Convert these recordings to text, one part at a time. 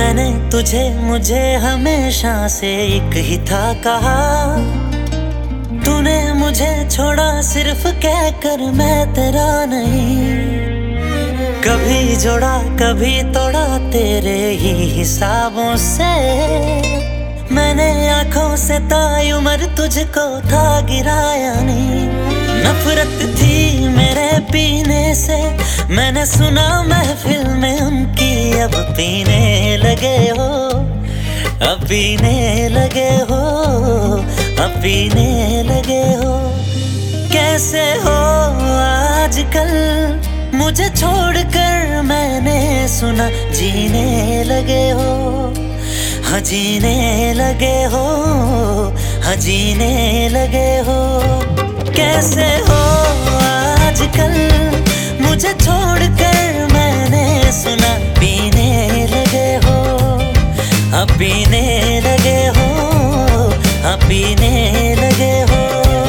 मैंने तुझे मुझे हमेशा से एक ही था कहा, तूने मुझे छोड़ा सिर्फ कहकर मैं तेरा नहीं। कभी जोड़ा कभी तोड़ा तेरे ही हिसाबों से, मैंने आंखों से ताई उम्र तुझको था गिराया नहीं। नफरत थी मेरे पीने से, मैंने सुना महफिल में उनकी, अब पीने लगे हो, अब पीने लगे हो, अब पीने लगे हो। कैसे हो आजकल मुझे छोड़कर, मैंने सुना जीने लगे हो, हाँ जीने लगे हो, हाँ जीने लगे हो। कैसे हो आजकल मुझे छोड़कर, मैंने सुना पीने लगे हो, अब पीने लगे हो, अब पीने लगे हो।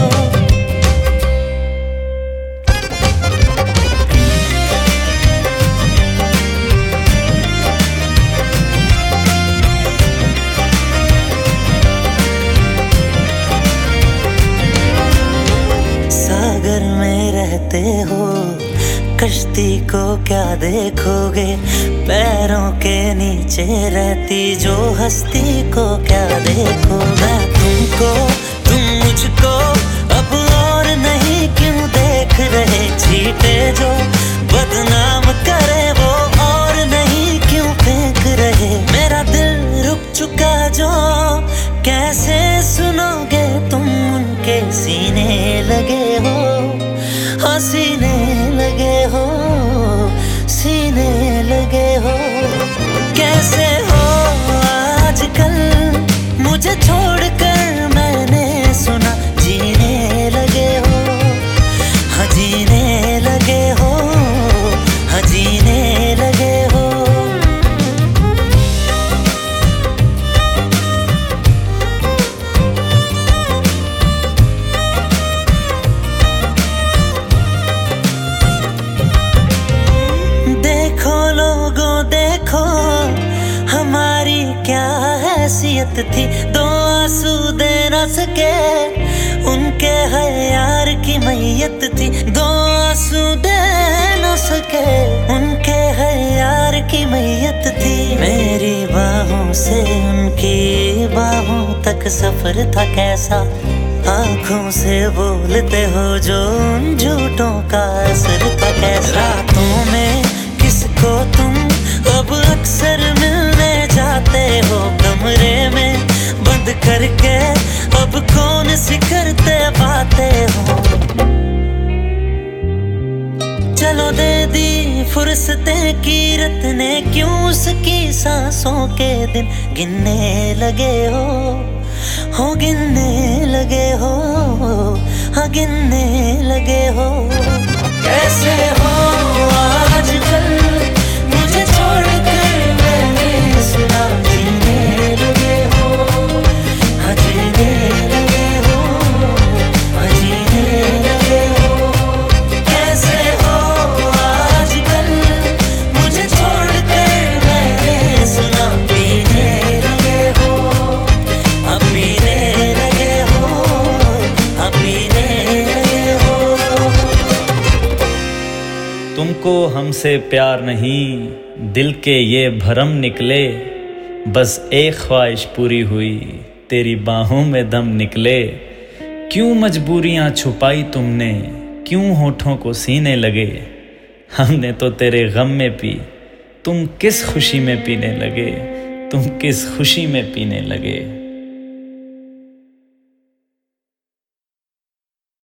सागर में रहते हो, कश्ती को क्या देखोगे, पैरों के नीचे रहती जो हस्ती को क्या देखो। मैं तुमको तुम मुझको अब और नहीं क्यों देख रहे, चीटे जो बदनाम करे वो और नहीं क्यों फेंक रहे। मेरा दिल रुक चुका जो कैसे सुनोगे तुम, उनके सीने लगे हो, हाँ सीने लगे हो, सीने लगे हो। कैसे हो आजकल मुझे छोड़कर, मैंने सुना जीने लगे हो, हाँ जीने लगे हो, हाँ जीने लगे हो। देखो लोगों देखो हमारी क्या हैसियत थी, दो आंसू दे न सके उनके है यार की मैयत थी। दो आंसू दे न सके उनके है यार की मैयत थी। मेरी बाहों से उनकी बाहों तक सफर था कैसा, आंखों से बोलते हो जो उन झूठों का असर था कैसा। रातों में किसको तुम अब अक्सर मिलने जाते हो, कमरे में बंद करके अब कौन सी करते बातें हो। चलो दे दी फुर्सतें कीरत ने, क्यों उसकी सांसों के दिन गिनने लगे हो गिनने लगे हो, हाँ गिनने लगे हो। कैसे हो आजकल मुझे छोड़कर, मैंने सुना जीने लगे हो, हाँ जीने लगे हो, हाँ जीने लगे हो। कैसे हो आजकल मुझे छोड़कर, मैंने सुना पीने लगे हो, अब पीने लगे हो, अब पीने लगे हो। तुमको हमसे प्यार नहीं, दिल के ये भरम निकले, बस एक ख्वाहिश पूरी हुई, तेरी बाहों में दम निकले। क्यों मजबूरियां छुपाई तुमने, क्यों होठों को सीने लगे, हमने तो तेरे गम में पी, तुम किस खुशी में पीने लगे, तुम किस खुशी में पीने लगे।